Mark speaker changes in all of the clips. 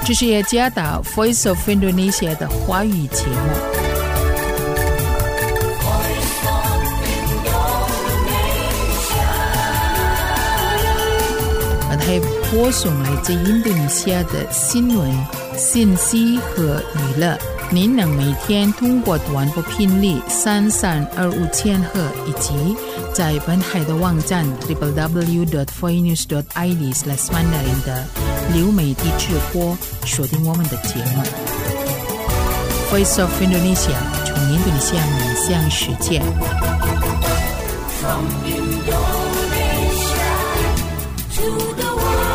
Speaker 1: 这是耶加达 Voice of Indonesia 的华语节目。还播送来自印度尼西亚的新闻、信息和娱乐。您能每天通过短波频率3325千赫以及在本海的网站 www.voinews.id/mandarin 的流媒体直播收听我们的节目。Voice of Indonesia 从印度尼西亚面向世界。From Indonesia to the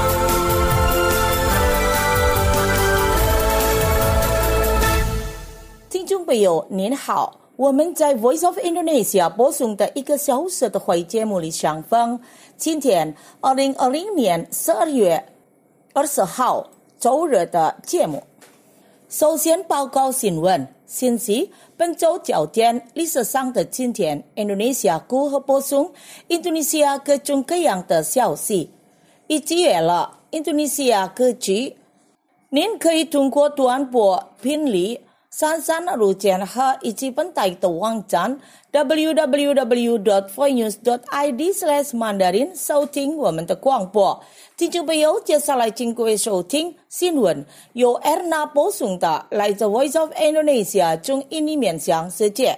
Speaker 2: 听众朋友您好，我们在 Voice of Indonesia 播送的1个小时的华语节目里相逢。今天2020年12月20号周日的节目。首先报告新闻信息，本周焦点历史上的今天 Indonesia 如何播送印度尼西亚各种各样的消息，以及了印度尼西亚歌曲。您可以通过短波频率3325千赫以及本台的网站 www.voinews.id/mandarin 收听我们的广播。听众朋友，接下来请各位收听新闻，由 Erna 播送的来自 Voice of Indonesia 从印尼面向世界。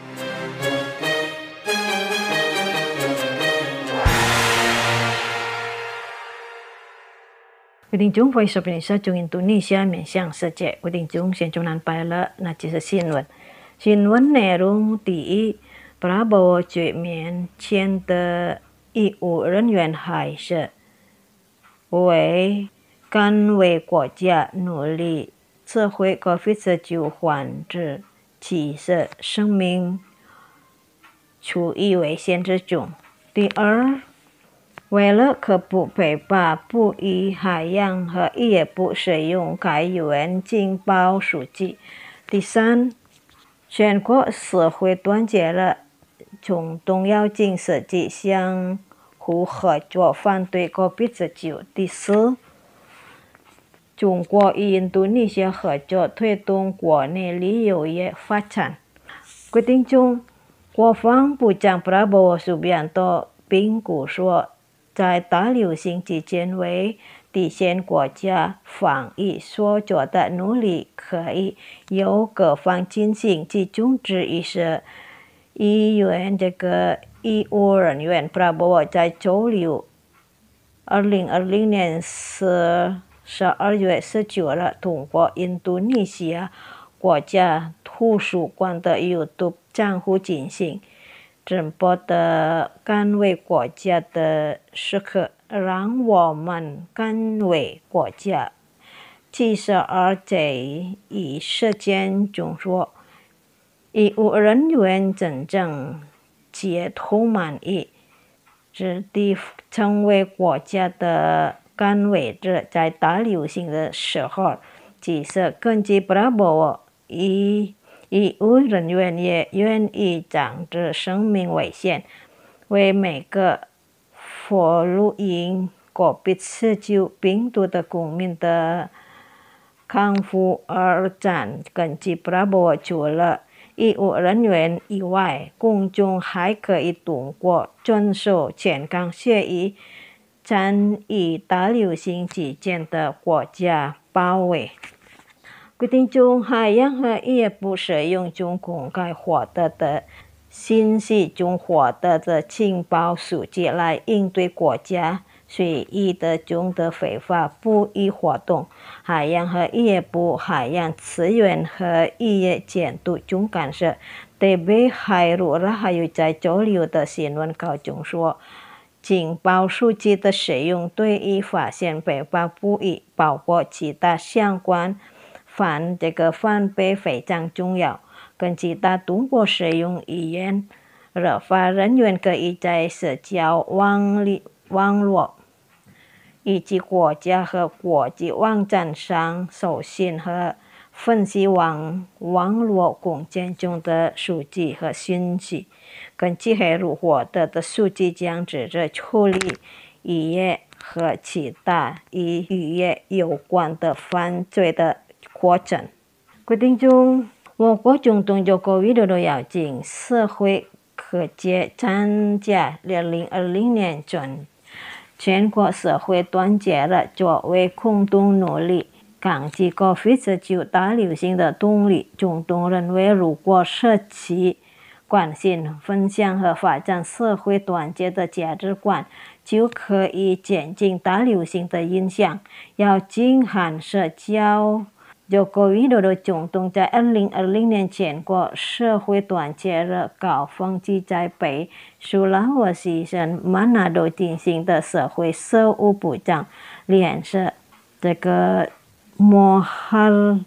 Speaker 3: quyết định chung Voice of Indonesia trong Indonesia面向世界quyết定chung先中南拜了，那就是新闻。新闻内容第一 ，Prabowo 全面签的义务人员还是为干为国家努力测绘 COVID-19 患者其实生命处于危险之中。第二，为了可不被把不以海洋和也不使用该UN情报数据。第三，全国社会团结了，从重要性实际相互合作反对 COVID-19。第四，中国与印度尼西亚合作推动国内旅游业发展。决定中，国防部长 Prabowo Subianto 评估说，在大流行期间为体现国家防疫所做的努力，可以由各方进行集中之一是医院医务人员。Prabowo 在周六2020年12月19日通过印度尼西亚国家图书馆的 YouTube 账户进行直播的干为国家的时刻，让我们干为国家。72在以时间中说，医务人员真正解脱满意，值得成为国家的干为者。在大流行的时候，其实根据 Prabowo 医务人员也愿意长着生命危险，为每个俘虏因 COVID-19 病毒的公民的康复而战。根据 Prabowo 除了医务人员以外，公众还可以通过遵守健康协议参与大流行期间的国家保卫。决定中海洋和也不使用中公开获得的信息中获得的情报数据来应对国家随意的中的非法捕鱼活动。海洋和也部海洋资源和渔业监督中干事 TB Khairul Rahayu 在周六的新闻稿中说，情报数据的使用对于发现非法捕鱼包括其他相关反被非常重要。根据他通过使用语言，立法人员可以在社交网络以及国家和国际网站上搜寻和分析网络空间中的数据和信息。根据海路获得的数据将指着处理渔业和其他与渔业有关的犯罪的过程。决定中，我国总统joko widodo邀请社会各界参加2020年全国社会团结日，作为共同努力抗击 COVID-19 大流行的动力。总统认为，如果社区关心、分享和发展社会团结的价值观，就可以减轻大流行的影响。要进行社交joko widodo 总统在2020年全国社会团结日高峰期在北苏拉威西省Manado进行的社会事务部长联社Mohardi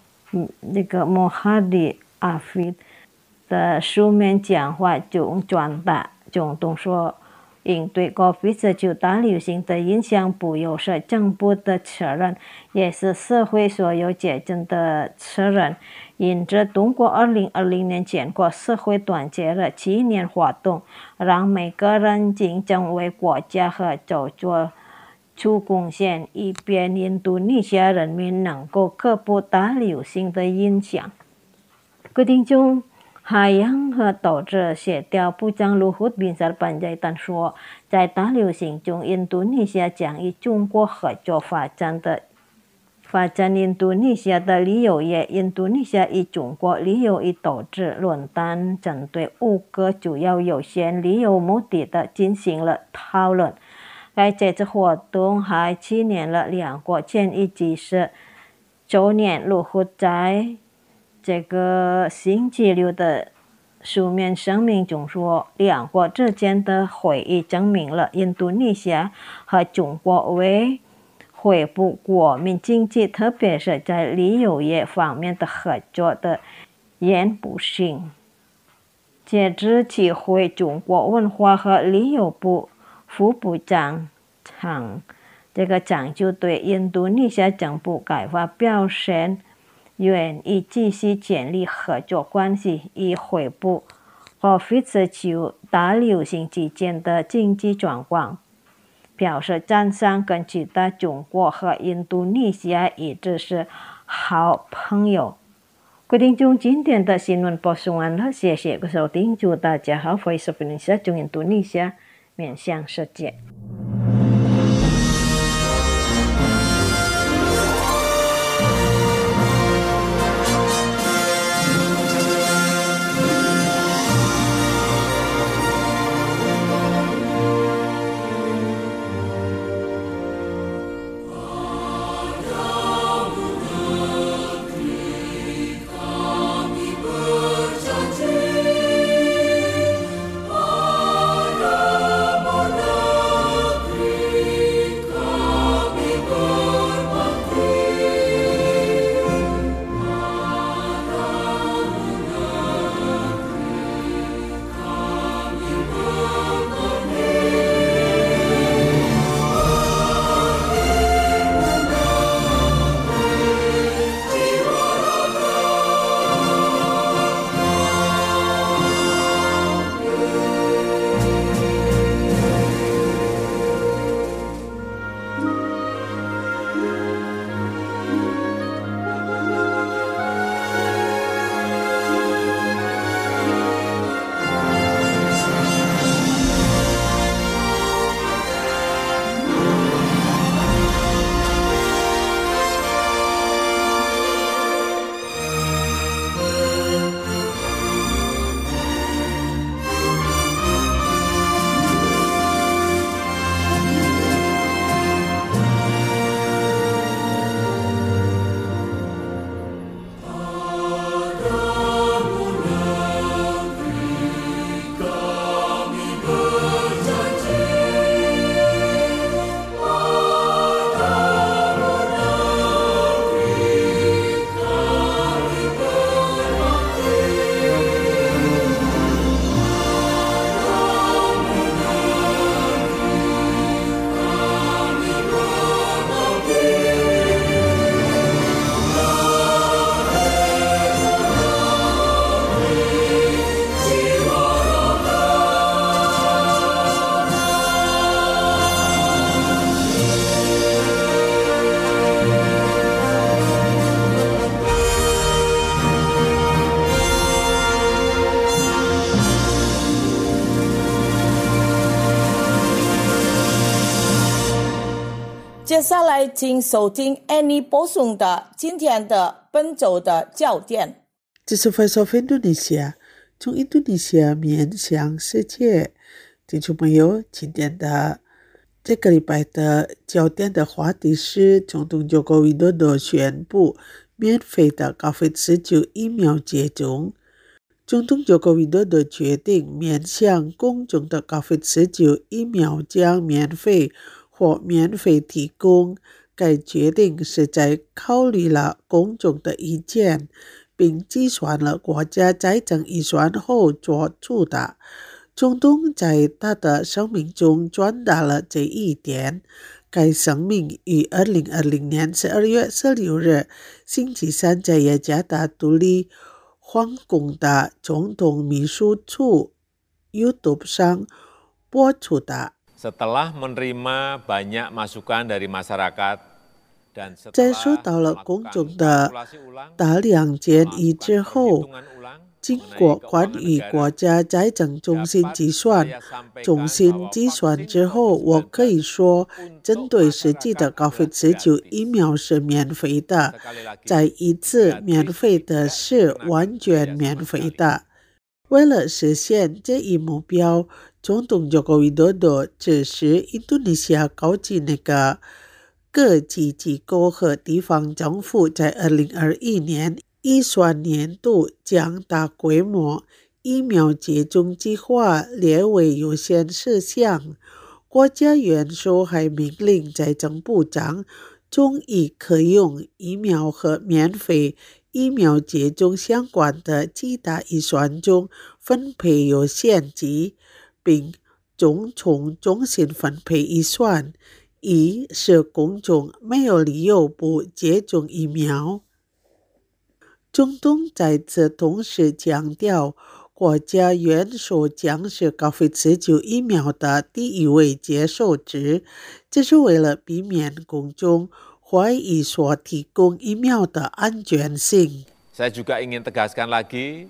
Speaker 3: Afid 的书面讲话中转达。总统说，应对 COVID-19 大流行的影响不有是政府的责任，也是社会所有阶层的责任。因此，通过2020年全国社会团结日纪念活动，让每个人真正为国家和州做出贡献，以便印度尼西亚人民能够克服大流行的影响。决定中，海洋和投资协调部长Luhut Binsar Panjaitan 说，在大流行中，印度尼西亚将与中国合作发展印度尼西亚的旅游业。印度尼西亚与中国旅游与投资论坛针对5个主要有限旅游目的的进行了讨论。该这次活动还纪念了2国建议70周年。Luhut在这个星期六的书面声明中说，2国之间的会议证明了印度尼西亚和中国为恢复国民经济，特别是在旅游业方面的合作的严不性。截至期会，中国文化和旅游部副部长张就对印度尼西亚政府改发表现愿意继续建立合作关系，以恢复 COVID-19 大流行期间的经济状况，表示赞赏。跟其他中国和印度尼西亚一直是好朋友。决定中今天的新闻播送完了，谢谢收听，祝大家好。Voice of Indonesia 从印度尼西亚面向世界。
Speaker 2: 下来请收听 Annie 播送的今天的本周的焦点。
Speaker 4: 这是 Voice of Indonesia 从印度尼西亚面向世界。听众朋友，今天的这个礼拜的焦点的话题是总统Joko Widodo宣布免费的 COVID-19 疫苗接种。总统Joko Widodo 决定面向公众的 COVID-19 疫苗将免费或免费提供。该决定是在考虑了公众的意见，并计算了国家财政预算后做出的。总统在他的声明中传达了这一点。该声明于2020年12月16日星期三在雅加达独立皇宫的总统秘书处 YouTube 上播出的。
Speaker 5: Setelah menerima banyak masukan dari masyarakat dan
Speaker 4: 在收到了公众的大量建议之后，经过关于国家财政中心计算之后，我可以说，针对实际的 COVID-19 疫苗是免费的。再一次，免费的是完全免费的。为了实现这一目标，总统Joko Widodo指示印度尼西亚高级各级机构和地方政府在2021年预算年度将大规模疫苗接种计划列为优先事项。国家元首还命令财政部长从以可用疫苗和免费疫苗接种相关的其他预算中分配优先级，并从中心分配预算，以使公众没有理由不接种疫苗。总统在此同时强调，国家元首将是 COVID-19 疫苗的第一位接受者，这是为了避免公众怀疑所提供疫苗的安全性。
Speaker 5: Saya juga ingin tegaskan lagi,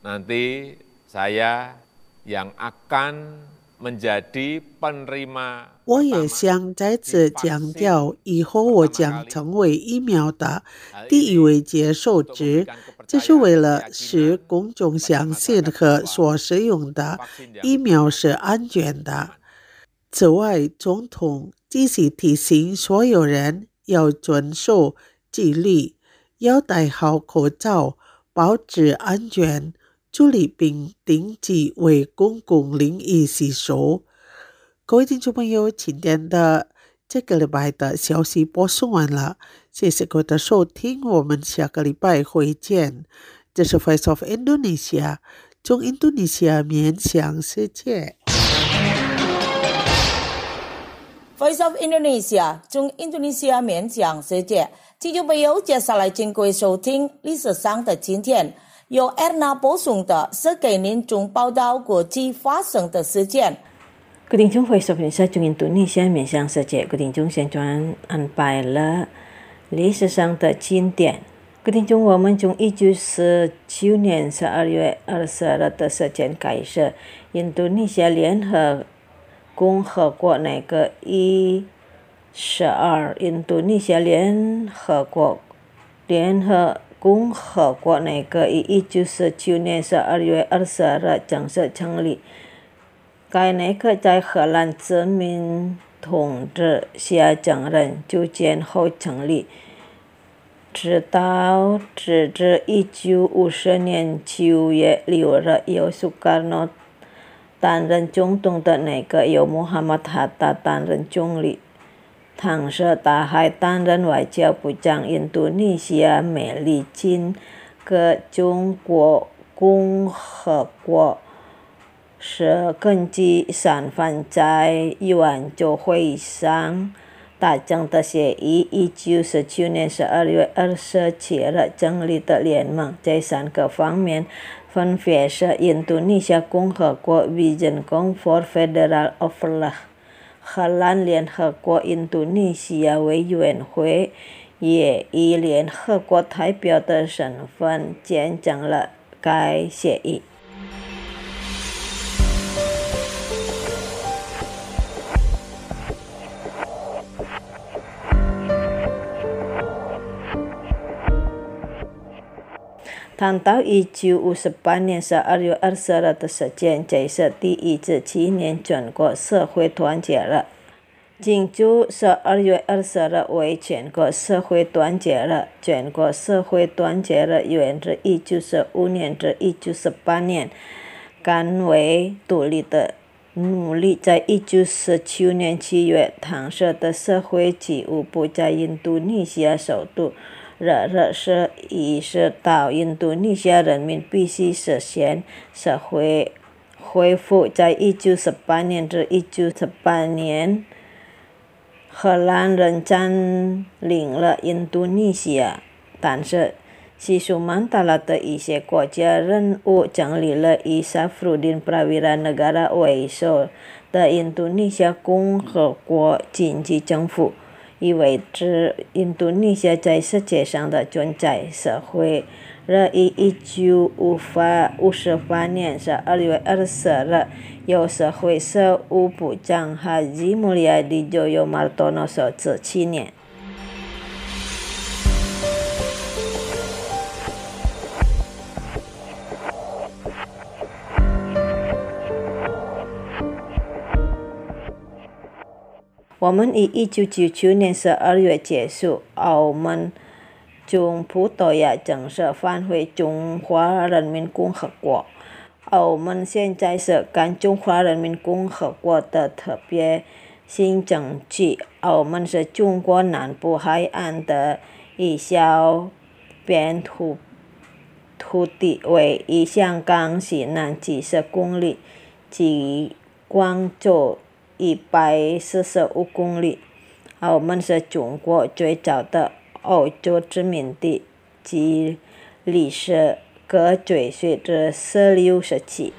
Speaker 5: nanti saya yang akan menjadi penerima。
Speaker 4: 我也想再次强调，以后我将成为疫苗的第一位接受者，这是为了使公众相信和所使用的疫苗是安全的。此外，总统继续提醒所有人要遵守纪律，要戴好口罩，保持安全，处理并定期为公共领域洗手。各位听众朋友，今天的这个礼拜的消息播送完了，谢谢各位的收听，我们下个礼拜会见。这是 Voice of Indonesia 从印度尼西亚面向世界。
Speaker 2: Voice of Indonesia 从印度尼西亚面向世界。听众朋友，接下来请各位收听历史上的今天，由 Erna 播送的是给您中报道国际发生的事件。
Speaker 3: 各位听众Voice of Indonesia从印度尼西亚面向世界，各位听众现在安排了历史上的今天。各位听众，我们从1949年12月22日的事件开始，印度尼西亚联合共和国那个12，印度尼西亚联合共和国那个1949年12月22日正式成立。该那个在荷兰殖民统治下政人就建后成立，直至1950年9月6日由苏卡诺担任总统的那个由穆罕默德哈达担任总理，当时他还担任外交部长。印度尼西亚美利坚和中国共和国是根据三方在伊万州会议上达成的协议，1949年12月27日成立的联盟，在3个方面分别是印度尼西亚共和国 Vision for Federal of Law、 荷兰联合国印度尼西亚委员会，也以联合国代表的身份见证了该协议。 唐到1958年12月22日的时间，这是第一次纪念全国社会团结日。庆祝12月20日为全国社会团结日。全国社会团结日源自1915年至1918年，甘为独立的努力。在1919年7月，唐社的社会机务部在印度尼西亚首都热热市意识到印度尼西亚人民必须实现社会恢复。在1918年至1918年，荷兰人占领了印度尼西亚，但是西苏曼达拉的一些国家任务成立了以萨弗鲁丁普拉维拉内加拉为首的印度尼西亚共和国经济政府，以维持印度尼西亚在世界上的存在。社会日于1958年12月20日由社会事务部长Haji Mulyadi Joyomartono所致纪念。我们于1999年12月结束澳门从葡萄牙正式返回中华人民共和国。澳门现在是干中华人民共和国的特别行政区。澳门是中国南部海岸的一小片土地，位于香港西南70公里，距广州145公里。澳门是中国最早的欧洲殖民地，其历史可追溯至16世纪。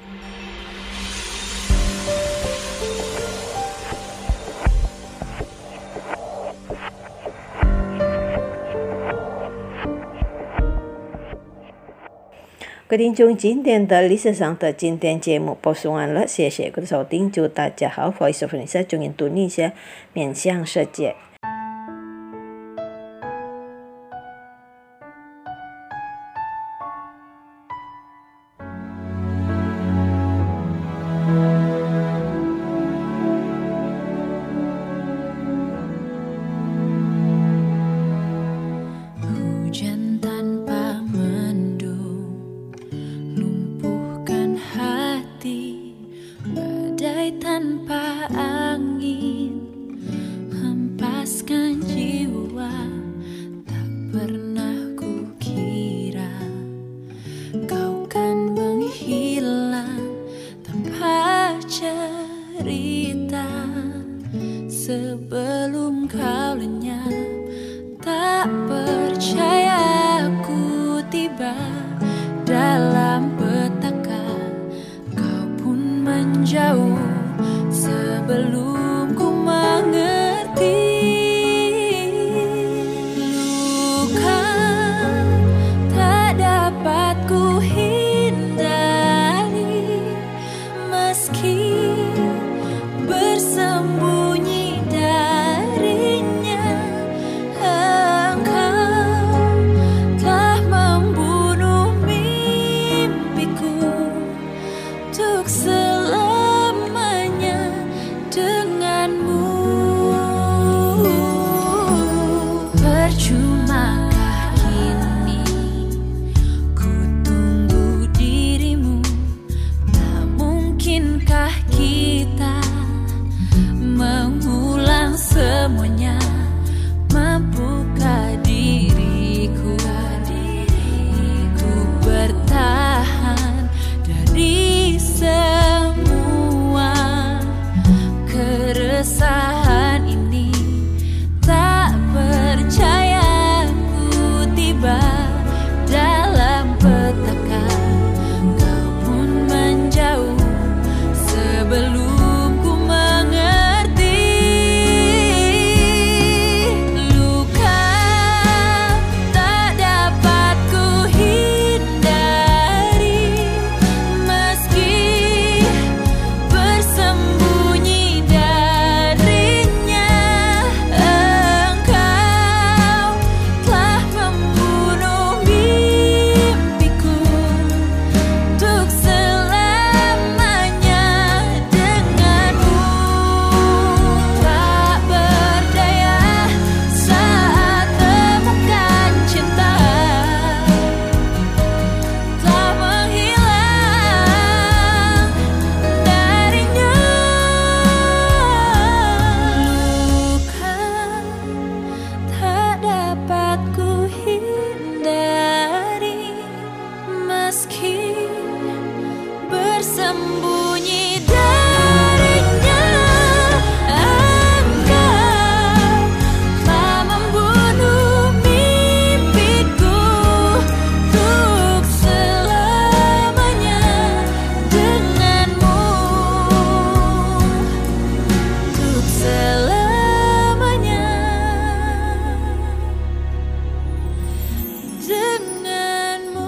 Speaker 3: 各位听众，今天的历史上的今天节目播送完了，谢谢各位收听，祝大家好，Voice of Indonesia从印度尼西亚面向世界。
Speaker 6: Tanpa angin hempaskan jiwa, tak pernah kukira kau kan menghilang tanpa cerita. Sebelum kau lenyap, tak percaya aku tiba dalam petaka. Kau pun menjauh sebelum ku mengerti. Luka tak dapat ku hindari, meski bersembunyi darinya. Engkau telah membunuh mimpiku untuk selamanya denganmu. Percumakah kini ku tunggu dirimu? Tak mungkinkah kita mengulang semuanya? Mampukah diriku bertahan dari semua? bersembunyi darinya. Engkau telah membunuh mimpiku untuk selamanya denganmu, untuk selamanya denganmu.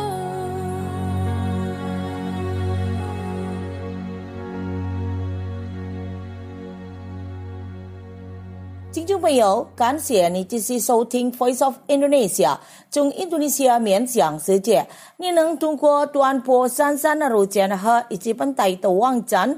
Speaker 2: 听众朋友，感谢你继续收听 Voice of Indonesia 从印度尼西亚面向世界。你能通过短波3325千赫以及本台的网站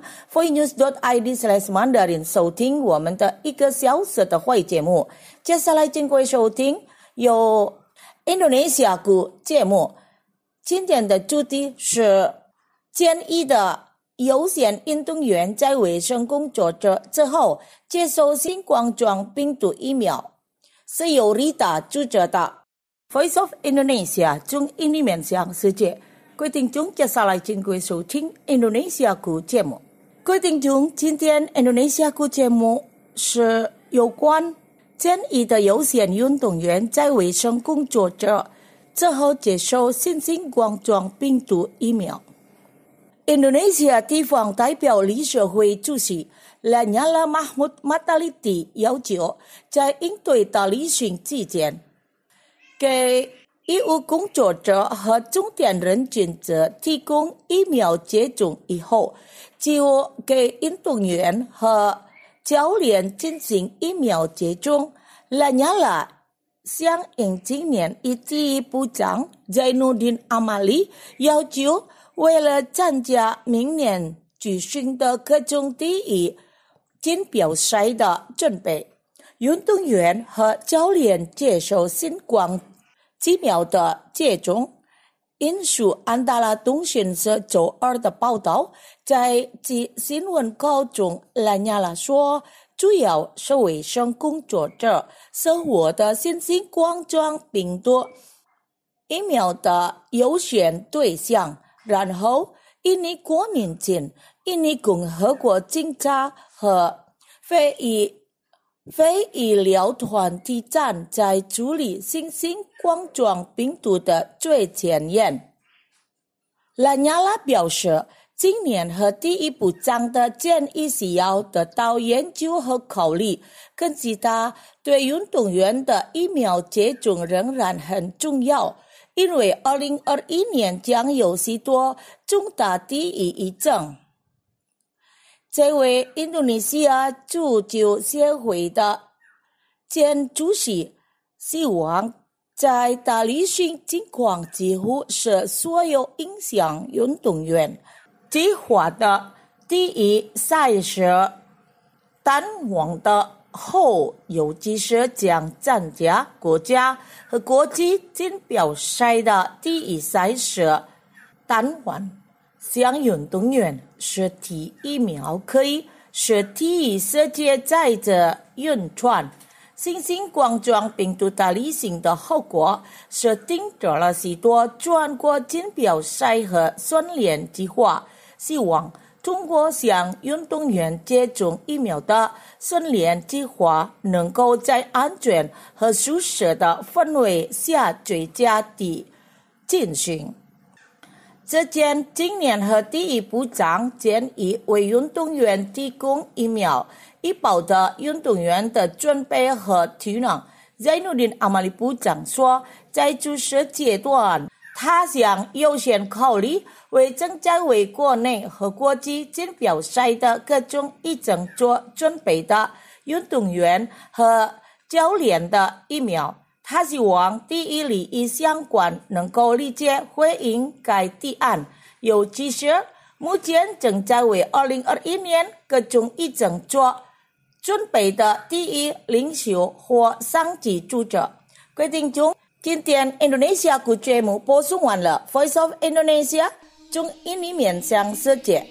Speaker 2: voinews.id/mandarin 收听我们的1个小时的会节目。接下来请各位收听由印度尼西亚股节目。今天的主题是建议的有线运动员在卫生工作者之后接受新冠状病毒疫苗，是由Rita主持的 Voice of Indonesia 从印尼面向世界。各位听众，接下来请各位收听印度尼西亚股节目。各位听众，今天印度尼西亚股节目是有关建议的有线运动员在卫生工作者之后接受新冠状病毒疫苗。印度尼西亚地方代表理事会主席Lanyala Mahmud Mataliti 要求，在应对的旅行期间，给医务工作者和重点人群者提供疫苗接种以后，就给运动员和教练进行疫苗接种。Lanyala 响应今年第一部长 Zainuddin Amali 要求，为了参加明年举行的各种第一锦标赛的准备，运动员和教练接受新冠疫苗的接种。引述安达拉通讯社周二的报道，在其新闻稿中，兰亚拉说，主要是卫生工作者生活的新冠状病毒疫苗的优先对象。然后，印尼国民军、印尼共和国警察和非医疗团体站在处理新冠状病毒的最前沿。兰亚拉表示，今年和第一部长的建议是要得到研究和考虑，根据他对运动员的疫苗接种仍然很重要。因为2021年将有许多重大第一疫症。这位印度尼西亚足球协会的前主席希望，在大旅行情况几乎是所有影响运动员计划的第一赛事单往的后，尤其是将参加国家和国际锦标赛的第一赛事单完，向运动员是第疫苗可以是第一世界在这运转新冠状病毒的旅行的后果，是定着了许多全国锦标赛和训练计划，希望通过向运动员接种疫苗的训练计划，能够在安全和舒适的氛围下最佳地进行。之前，今年和第一部长建议为运动员提供疫苗，以保的运动员的准备和体能。Zainuddin Amali 部长说，在注射阶段，他想优先考虑为正在为国内和国际锦标赛的各种疫症做准备的运动员和教练的疫苗。他希望第一利益相关能够理解回应该提案，尤其是目前正在为2021年各种疫症做准备的第一领袖或上级组织。各位听众，今天 Indonesia 股节目播送完了 Voice of Indonesia 从印尼面向世界。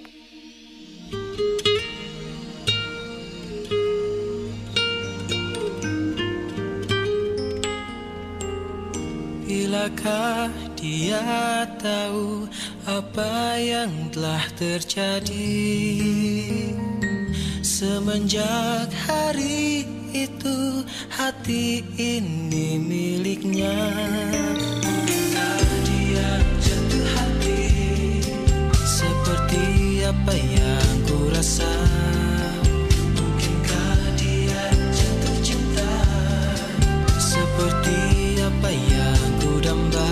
Speaker 7: Bilakah dia tahu apa yang telah terjadi semenjak hari itu hati ini miliknya. Dia jatuh hati seperti apa yang ku rasa. Mungkinkah dia jatuh cinta seperti apa yang ku damba.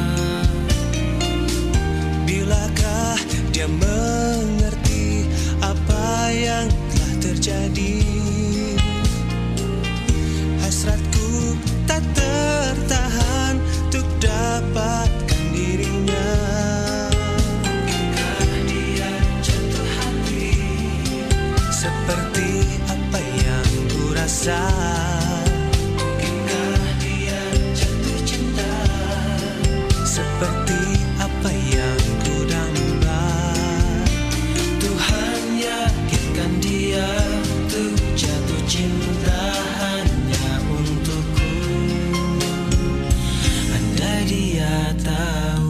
Speaker 7: Bilakah dia mengerti apa yang telah terjadi. Hasratku tak tertahan untuk dapatkan dirinya. Mungkinkah dia jatuh hati seperti apa yang ku rasa. Mungkinkah dia jatuh cinta seperti apa yang ku damba. Tuhan yakinkan dia untuk jatuh cinta hanya untukku. Andai dia tahu.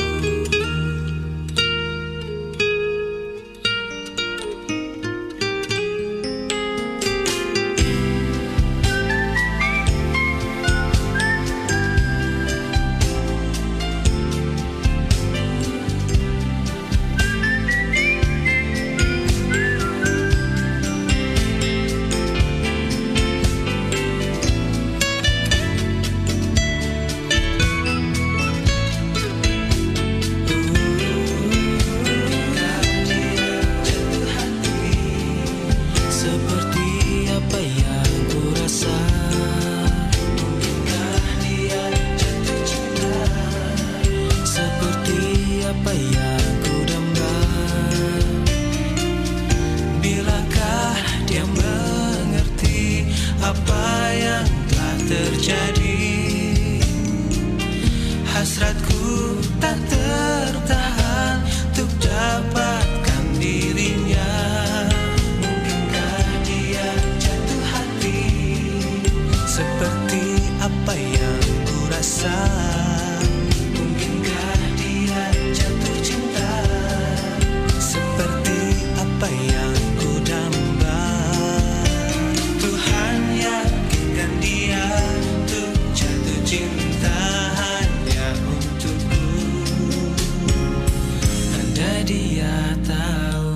Speaker 7: Hasratku tak tertahan untuk dapatkan dirinya. Mungkinkah dia jatuh hati seperti apa yang ku rasa. Mungkinkah dia jatuh cinta seperti apa yang ku damba. Tuhan yakinkan dia untuk jatuh cinta hanya untukku. Andai dia tahu.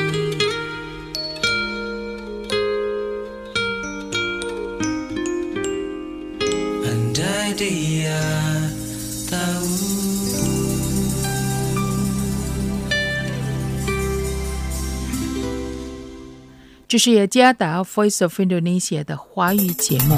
Speaker 7: Andai dia tahu.
Speaker 1: 这是由加达 Voice of Indonesia 的华语节目。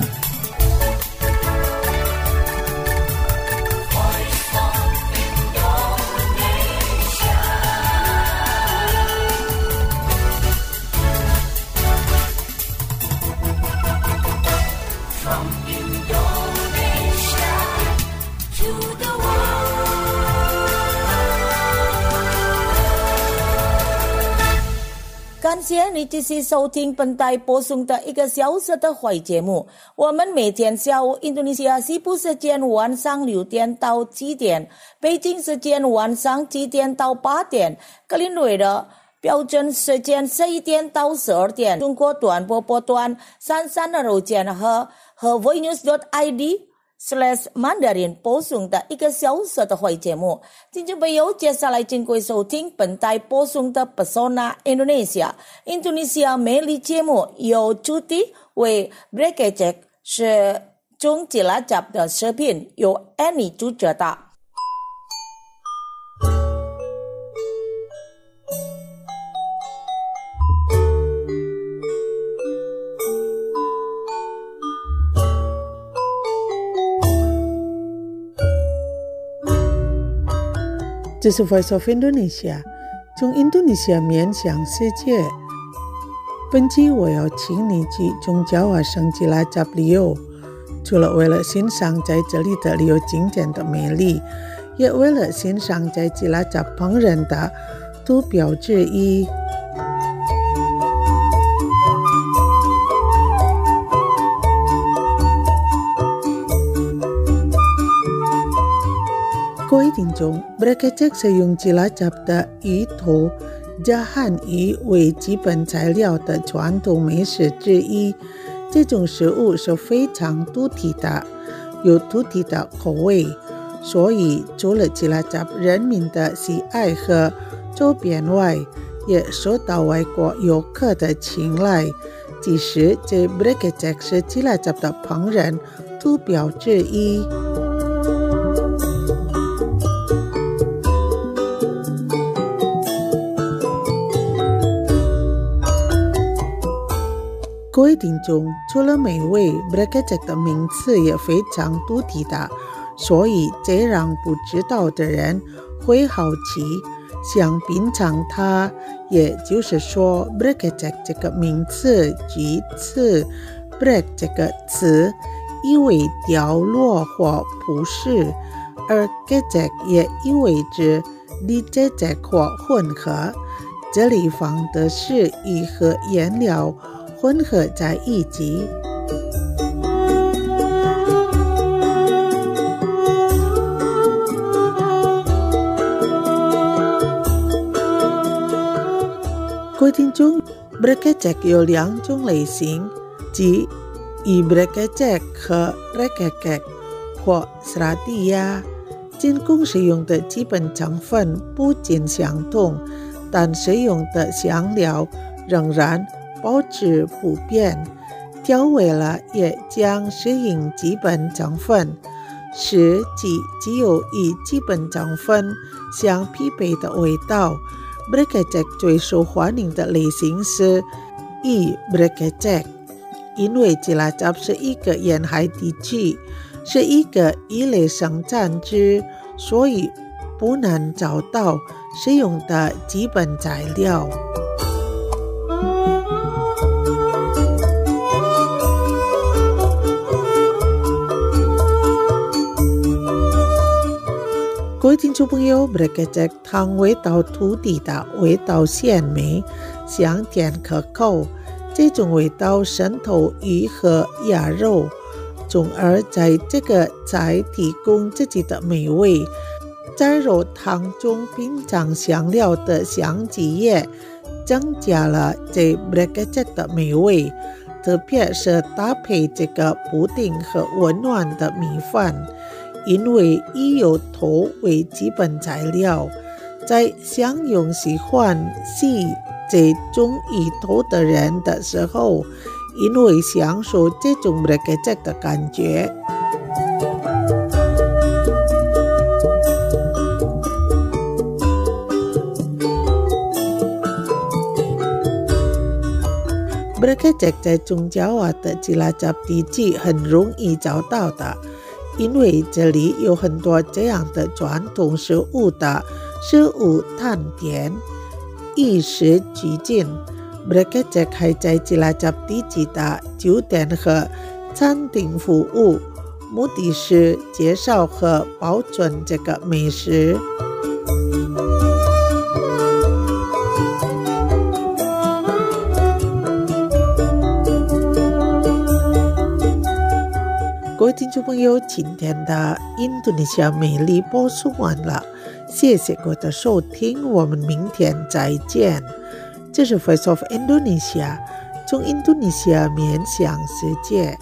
Speaker 2: 感谢你继续收听本台播送的1个小时的华语节目。我们每天下午印度尼西亚西部时间晚上6点到7点，北京时间晚上7点到8点，格林威治标准时间11点到12点，中国短波波段332千赫和 voinews.id/Mandarin 播送的1个小时的华语节目。听众朋友，接下来请各位收听本台播送的 Pesona Indonesia 印度尼西亚美丽节目，由主题为 Brekecek 是中吉拉集的视频，由 Annie 主持的。
Speaker 4: 这是 Voice of Indonesia 从印度尼西亚面向世界。本期我要请你去中焦瓦省吉拉扎旅游，除了为了欣赏在这里的旅游景点的美丽，也为了欣赏在吉拉扎烹饪的图标之一。各位听众 Bracket 是用吉拉잡的鱼头加汉鱼为基本材料的传统美食之一。这种食物是非常独特的，有独特的口味，所以除了吉拉잡人民的喜爱和周边外，也受到外国游客的青睐。其实这 Bracket 是吉拉잡的烹饪图标之一。各位听众，除了美味 Bracket 的名字也非常独特的，所以这让不知道的人会好奇，想品尝它。也就是说 Bracket 这个名字取自 break 这个词，意为掉落或不是，而 Gejek 也意味着 Dijejek 或混合，这里放的是鱼和颜料混合在一起。各位听众 Bracket 有两种类型，即以 Bracket 和 Rekekek 或 Sradia， 进攻使用的基本成分不尽相同，但使用的香料仍然保持不变，调味了也将适应基本成分，使其只有与基本成分相匹配的味道。Bracket 最受欢迎的类型是以 Bracket， 因为吉拉잡是一个沿海地区，是一个鱼类生产区，所以不难找到使用的基本材料。各位听众朋友 Bracket 汤味道独特的，味道鲜美，香甜可口，这种味道渗透鱼和鸭肉，从而在这个菜提供自己的美味。在肉汤中品尝香料的香气也增加了这 Bracket 的美味，特别是搭配这个布丁和温暖的米饭。因为以油头为基本材料，在享用喜欢吃这种鱼头的人的时候，因为享受这种 Bracket 的感觉。Bracket 在中爪哇的吉拉잡地区很容易找到的，因为这里有很多这样的传统食物的食物探店，一时俱进。Bracket 还在吉拉잡地区的酒店和餐厅服务，目的是介绍和保存这个美食。各位听众朋友，今天的印度尼西亚美丽播送完了，谢谢各位的收听，我们明天再见。这是 Voice of Indonesia， 从印度尼西亚面向世界。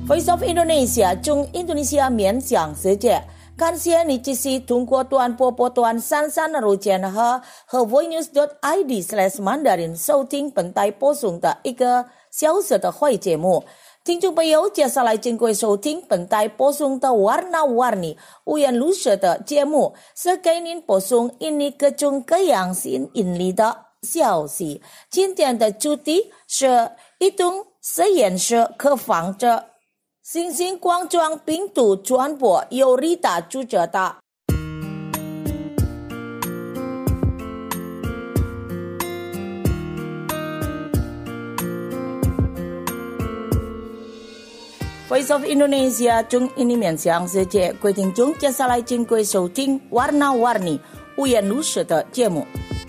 Speaker 2: Voice of Indonesia 中印度尼西亚面向世界，感谢你继续通过短波波段33千赫和 voinews.id/mandarin 收听本台播送的一个小时的会节目。听众朋友，接下来请各位收听本台播送的 Warna-Warni 五颜六色的节目，是给您播送印尼各种各样新引力的消息。今天的主题是移动实验室可防止新型冠状病毒传播，由Rita主责的。Voice of Indonesia 中印尼面向世界，各位听众，接下来请各位收听 Warna-Warni 五颜六色的节目。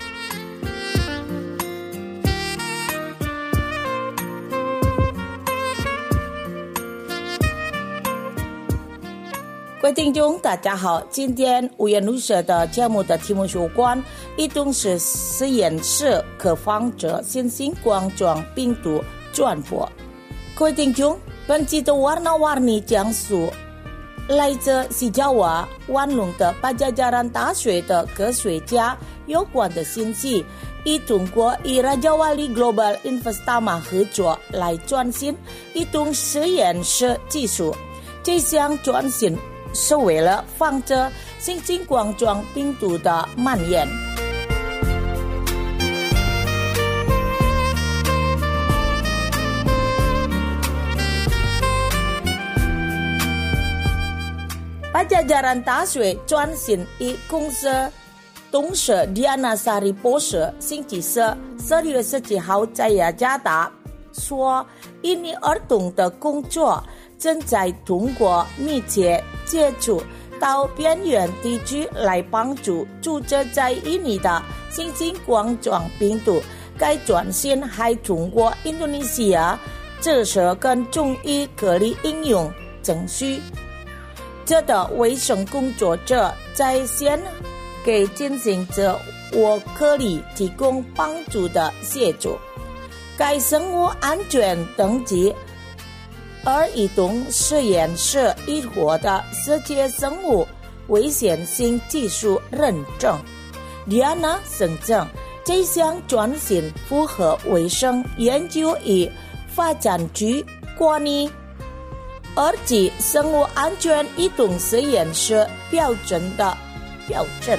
Speaker 2: 各位听众，大家好，今天五颜六色的节目的题目有关移动式实验室可防止新型冠状病毒传播。各位听众，本期的 Warna-Warni 讲述来自西爪哇万隆的Padjadjaran大学的科学家有关的信息，以通过与 Raja Wali Global Investama 合作来转型移动实验室技术。这项转型是为了防止新型冠状病毒的蔓延。Padjadjaran大学转型与公司董事Diana Sari博士星期四12月17号在雅加达说，印尼儿童的工作正在通过密切接触到边缘地区来帮助注射在印尼的新型冠状病毒。该转型还通过印度尼西亚知识跟中医隔离应用程序。这的卫生工作者在线给进行者我隔离提供帮助的协助。该生物安全等级而移动实验室已获得世界生物危险性技术认证。Diana声称，这项转型符合卫生研究与发展局关于二级生物安全移动实验室标准的标准。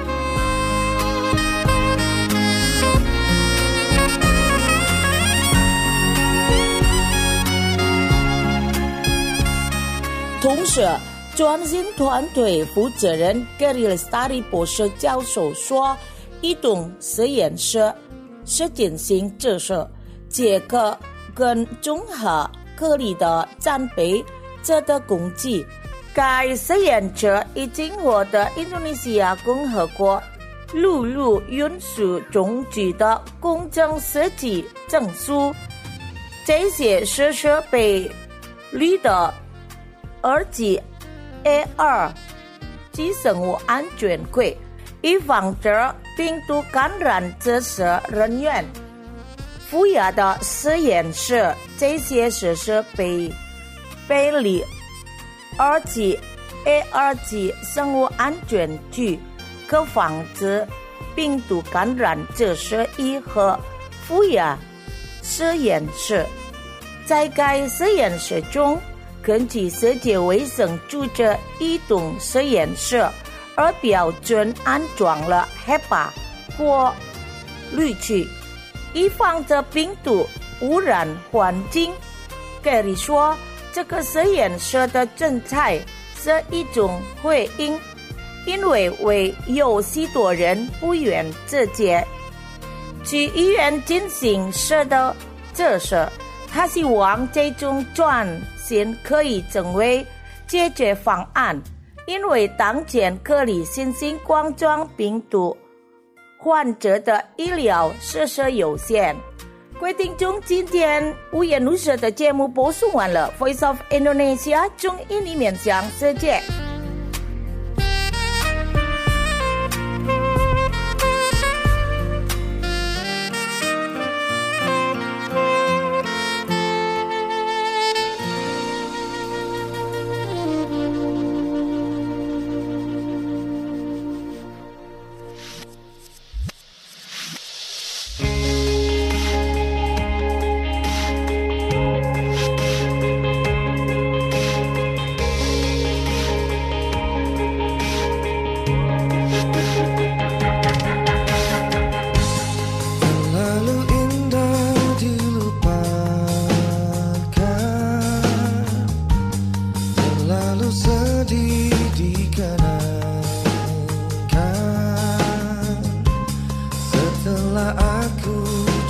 Speaker 2: 同时，转型团队负责人 Gary Lestari 博士教授说，移动实验室是进行知识结合跟综合隔离的战备者的工具。该实验室已经获得印度尼西亚共和国陆路运输总局的公正设计证书。这些设施被绿的2级 A2 级生物安全柜，以防止病毒感染知识人员。负压的实验室，这些设施被绿2级 A2 级生物安全局，可防止病毒感染知识1和负压实验室。在该实验室中，根据世界卫生组织移动实验室而标准安装了 HEPA 过滤器，以防止病毒污染环境。Gary 说，这个实验室的政策是一种回应，因为有许多人不愿直接去医院进行室的测试。他希望这种转型可以成为解决方案，因为当前隔离新型冠状病毒患者的医疗设施有限。各位听众，今天五颜六色的节目播送完了。Voice of Indonesia 中印尼面向世界。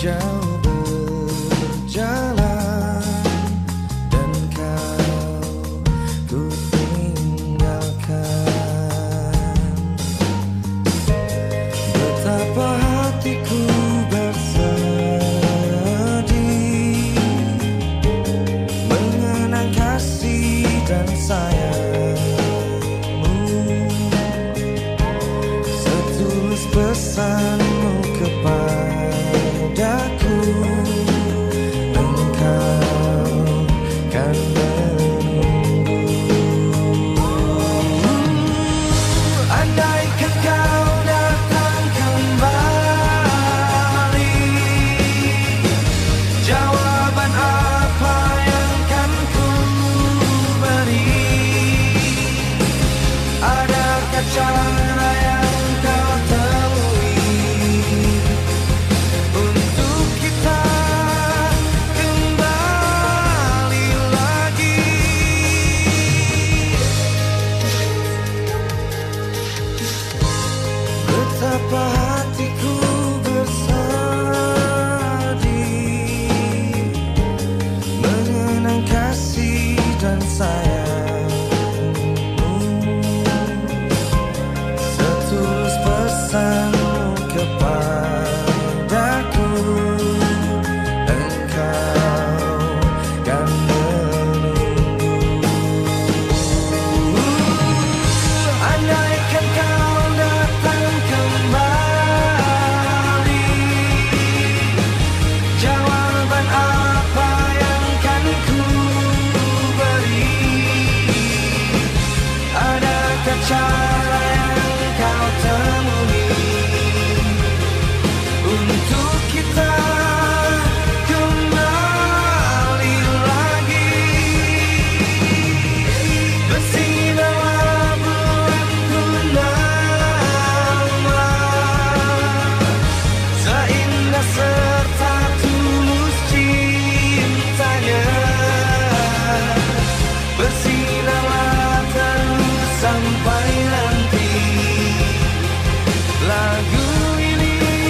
Speaker 7: jauh berjalan dan kau ku tinggalkan. Betapa hatiku bersedih mengenang kasih dan sayangmu, setulus pesanmu kepadaku, engkau kan menunggu. Andaikan kau datang kembali, jawaban apa yang kan ku beri? Adakah cara yang kau temui untuk kita kembali lagi? Betapa hatiku bersedih mengenang kasih dan sayangmu, setulus pesanmu kepadaku, engkau kan menunggu. Andaikan kau datang kembali, jawaban apa yang kan ku beri? Adakah cara yang kau temui untuk kita kembali lagi? Bersinarlah bulan purnama, seindah serta tulus cintanya. Bersinarlah terus sampai nanti lagu ini.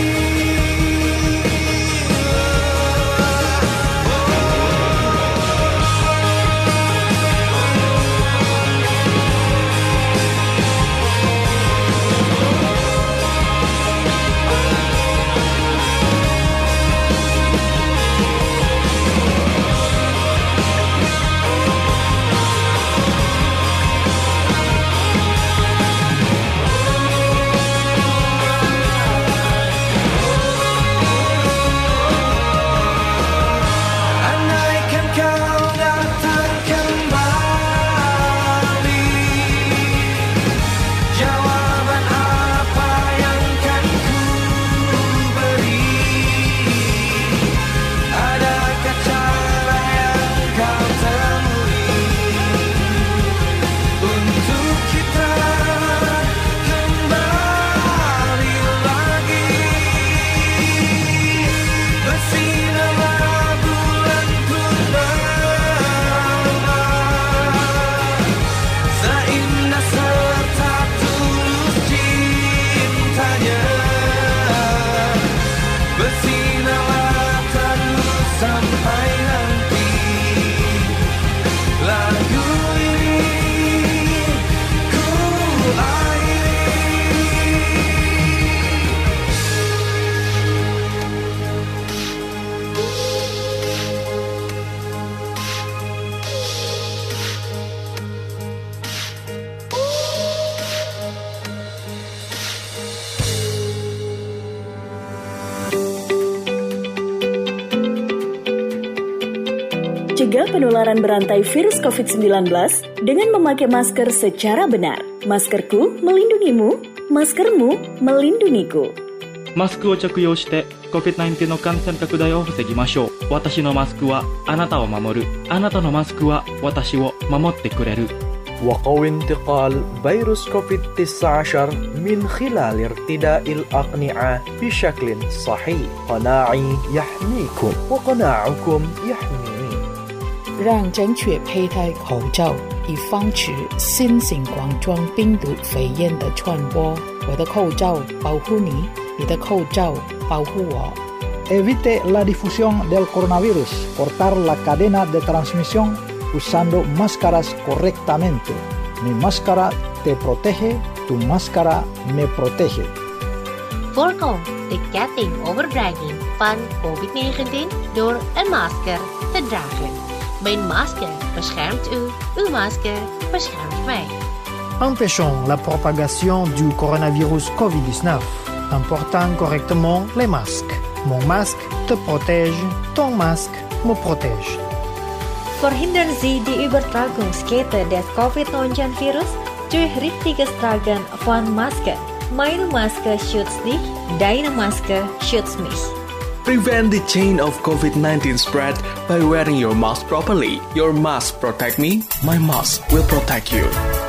Speaker 7: Andaikan kau datang kembali, jawaban apa yang kan ku beri? Adakah cara yang kau temui untuk kita kembali lagi? Bersinarlah bulan purnama, seindah serta tulus cintanya. Bersinarlah terus sampai nanti lagu ini ku akhiri.
Speaker 8: Cegah penularan berantai virus COVID-19 dengan memakai masker secara benar. Maskerku melindungimu, maskermu melindungiku.
Speaker 9: マスクを着用して COVID-19 の感染拡大を防ぎましょう。私のマスクはあなたを守る。あなたのマスクは私を守ってくれる。
Speaker 10: وقوي انتقال فيروس كوفيد-19 من خلال ارتداء الأقنعة بشكل صحيح. قناعي يحميكم وقناعكم يحميني.
Speaker 1: 让正确佩戴口罩，以防止新型冠状病毒肺炎的传播。我的口罩保护你，你的口罩保护我。
Speaker 11: Evite la difusión del coronavirus. Cortar la cadena de transmisión usando máscaras correctamente. Mi máscara te protege, tu máscara me protege.
Speaker 12: Voorkom de ketting overdrijving van COVID-19 door een masker te dragen. Mijn masker beschermt u, uw masker beschermt mij.
Speaker 13: Empêchons la propagation du coronavirus COVID-19 en portant correctement les masques. Mon masque te protège, ton masque me protège.
Speaker 14: Verhindern Sie die Übertragungskette des Covid-19-Virus durch richtiges Tragen von Masken. Meine Maske schützt dich, deine Maske schützt mich.
Speaker 10: Prevent the chain of COVID-19 spread by wearing your mask properly. Your mask protect me, my mask will protect you.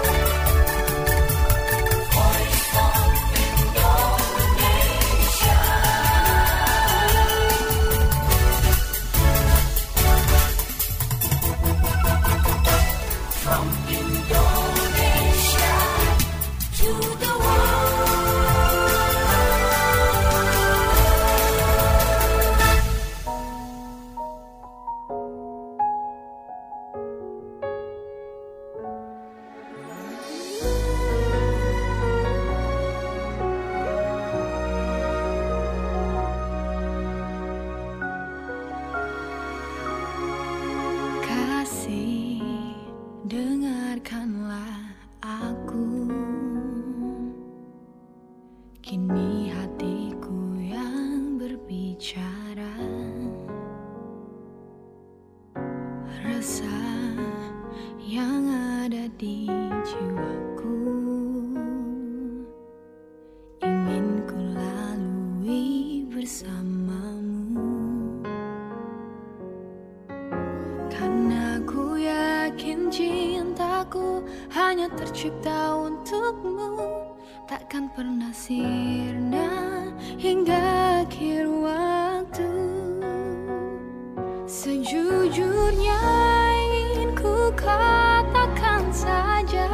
Speaker 6: Dengarkanlah aku, kini hatiku yang berbicara. Rasa yang ada di jiwaku ingin ku lalui bersamamu, karena ku yakin cintaku hanya tercipta untukmu, takkan pernah sirna hingga akhir waktu. Sejujurnya ingin ku katakan saja,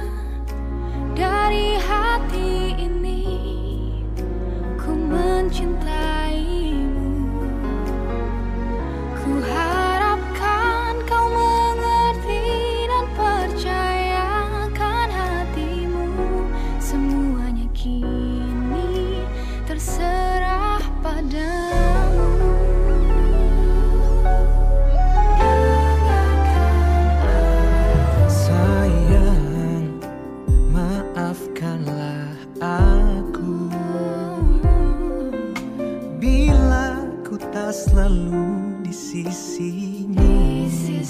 Speaker 6: dari hati ini ku mencintaimu. Ku harapkan kau mengerti dan percayakan hatimu. Semuanya kini terserah padamu.
Speaker 7: Sayang, maafkanlah aku bila ku tak selalu di sisimu.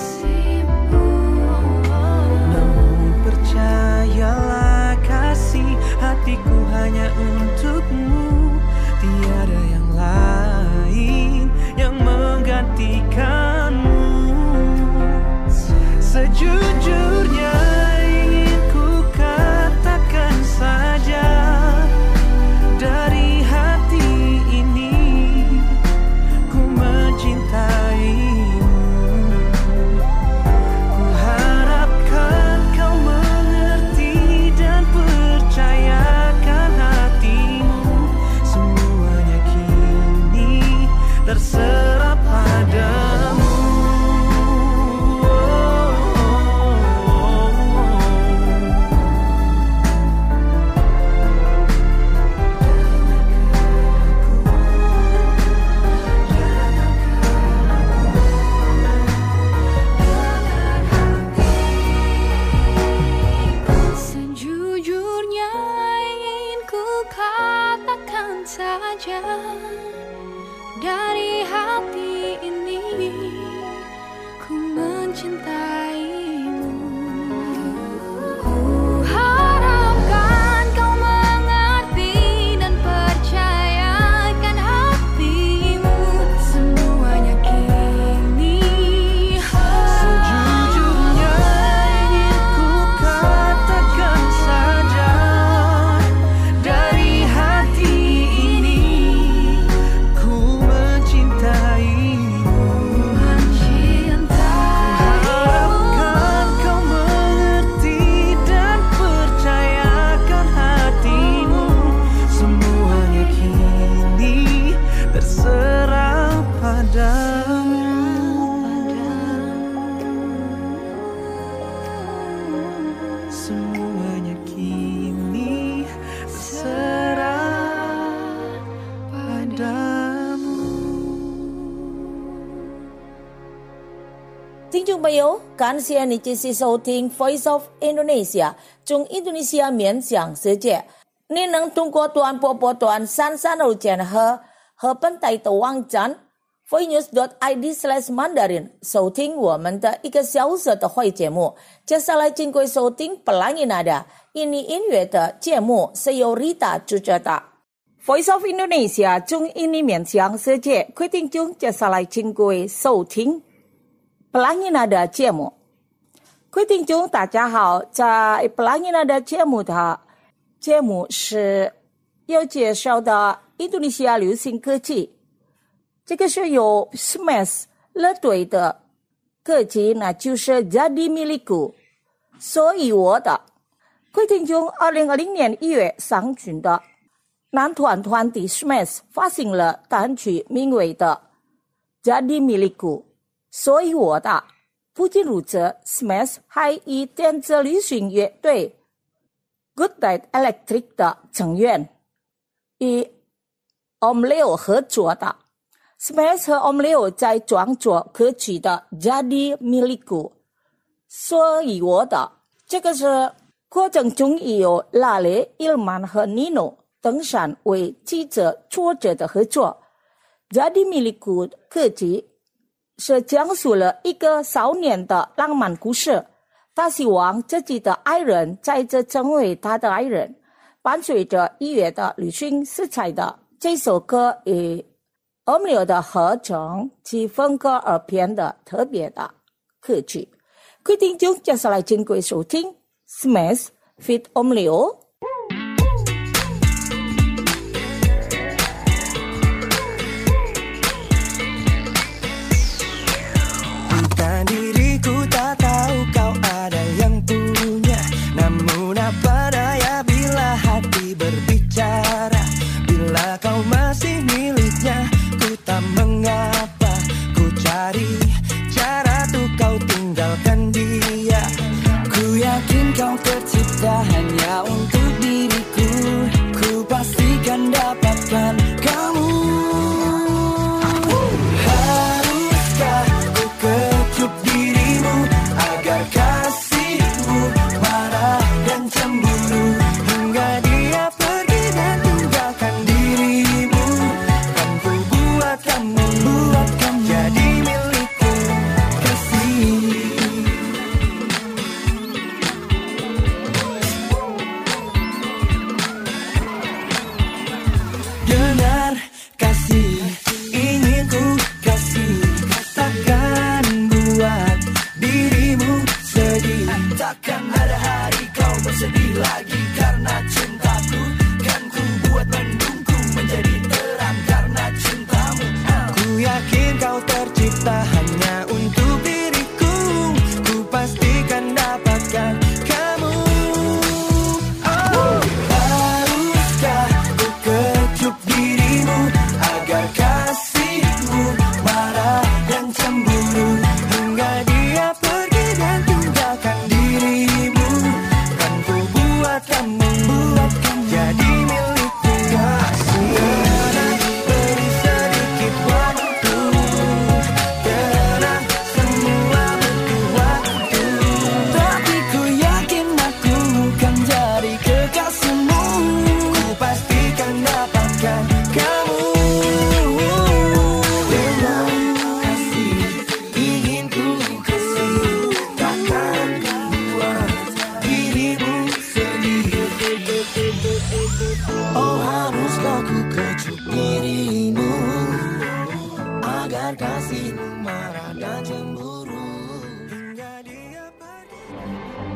Speaker 7: Namun percayalah kasih hatiku hanya untukmu, tiada yang lain yang menggantikanmu. Sejujurnya ingin ku katakan saja, dari hati ini ku mencintaimu. Ku harapkan kau mengerti dan percayakan hatimu. Semuanya kini terserah padamu.
Speaker 6: Sejujurnya ingin ku katakan saja, dari hati ini ku mencintaimu. Ku harapkan kau mengerti dan percayakan hatimu. Semuanya kini
Speaker 7: Sejujurnya ingin ku katakan saja, dari hati ini ku mencintaimu. Ku harapkan
Speaker 2: 听众朋友，感谢你继续收听 Voice of Indonesia 中印度尼西亚面向世界。你能通过短波段33线和本台的网站 voicenews.id/Mandarin 收听我们的1个小时的会节目。接下来请各位收听 Pelangi Nada 印尼音乐的节目是由 Rita 主持的。Voice of Indonesia 中印尼面向世界，各位听众，接下来请各位收听 Pelangi Nada 节目。各位听众，大家好，在 Pelangi Nada 节目是要介绍的印度尼西亚流行歌曲，这个是由 Smash 乐队的歌曲，那就是 Jadi Milikku 所以我的。各位听众，2020年1月上旬的男团体 Smash 发行了单曲名为的 Jadi Milikku 所以我的。不仅如此 Smash 还以电子流行乐队 Good Night Electric 的成员与 Om Leo 合作的。Smash 和 Om Leo 在创作歌曲的 Jadi Milikku 所以我的。这个是过程中有拉雷、Ilman 和 Nino登山为记者作者的合作。Jadi Milikku 歌曲是讲述了一个少年的浪漫故事，他希望自己的爱人再次成为他的爱人。伴随着音乐的旅行色彩的这首歌与 Om Leo 的合成其风格而变得特别的歌曲。各位听众，接下来请各位收听 Smash feat. Om Leo。
Speaker 7: Bukan diriku tak tahu kau ada yang punya, namun apa daya bila hati berbicara. Bila kau masih miliknya, ku tak mengapa. Ku cari cara tuh kau tinggalkan dia. Ku yakin kau tercipta hanya untuk diriku. Ku pastikan dapatkan kamu. Haruskah ku kecup dirimu agar kasihmu marah dan cemburu hingga dia pergi dan tinggalkan dirimu. Kan ku buat kamu jadi milikku kasih. Benar kasih ingin ku kasih, takkan buat dirimu sedih. Takkan ada hari kau bersedih lagi karena cintaku. Kan ku buat mendungku menjadi terang karena cintamu. Ku yakin kau tercipta hanya untuk diriku. Ku pastikan dapatkan kamu. Haruskah ku kecup dirimu agar kasihmu marah dan cemburu hingga dia pergi dan tinggalkan dirimu. Kan ku buat kamu jadi milikku kasih. Beri sedikit waktu, tenang semua butuh waktu. Tapi ku yakin aku kan jadi kekasihmu. Ku pastikan dapatkan kamu. Dengan kasih ingin ku kasih, takkan buat dirimu sedih. Oh haruskah ku kecup dirimu agar kasihmu marah dan cemburu hingga dia pergi.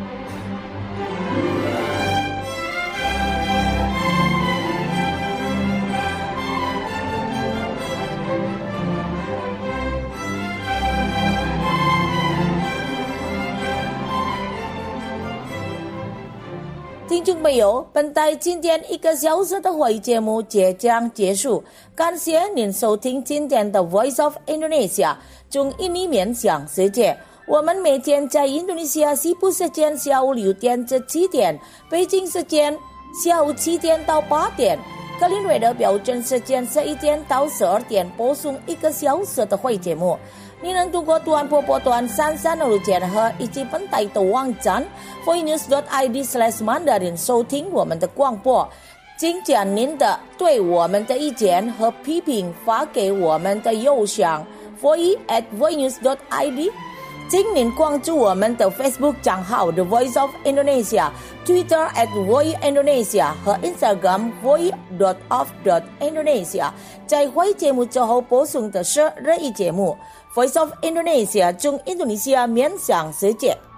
Speaker 2: 听众朋友，本台今天1个小时的会节目即将结束，感谢您收听今天的 Voice of Indonesia 中印尼面向世界。我们每天在印度尼西亚西部时间下午6点至7点，北京时间下午7点到8点， 格林威的标准时间11点到12点播送1个小时的会节目。你能通过短波波段3325千赫以及本台的网站 voinews.id/mandarin 收听我们的广播。请将您的对我们的意见和批评发给我们的邮箱 voice@voinews.id。请您关注我们的 Facebook 账号 The Voice of Indonesia、 Twitter @voiceindonesia 和 Instagram voice.of.indonesia。 在会节目之后播送的是日语节目 Voice of Indonesia 中印度尼西亚面向世界。